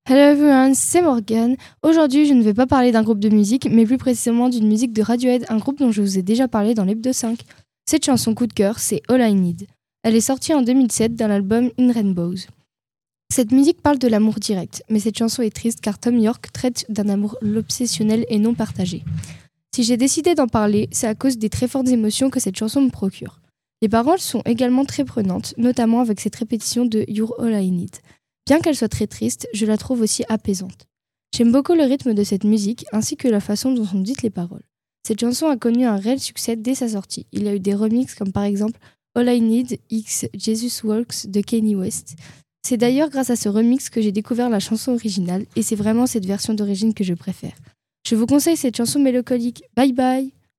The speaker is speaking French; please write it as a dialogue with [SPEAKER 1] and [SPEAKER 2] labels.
[SPEAKER 1] Hello everyone, c'est Morgan. Aujourd'hui, je ne vais pas parler d'un groupe de musique, mais plus précisément d'une musique de Radiohead, un groupe dont je vous ai déjà parlé dans l'Hebdo 5. Cette chanson coup de cœur, c'est All I Need. Elle est sortie en 2007 dans l'album In Rainbows. Cette musique parle de l'amour direct, mais cette chanson est triste car Tom York traite d'un amour obsessionnel et non partagé. Si j'ai décidé d'en parler, c'est à cause des très fortes émotions que cette chanson me procure. Les paroles sont également très prenantes, notamment avec cette répétition de You're All I Need. Bien qu'elle soit très triste, je la trouve aussi apaisante. J'aime beaucoup le rythme de cette musique ainsi que la façon dont sont dites les paroles. Cette chanson a connu un réel succès dès sa sortie. Il y a eu des remixes comme par exemple All I Need x Jesus Walks de Kanye West. C'est d'ailleurs grâce à ce remix que j'ai découvert la chanson originale et c'est vraiment cette version d'origine que je préfère. Je vous conseille cette chanson mélancolique. Bye bye!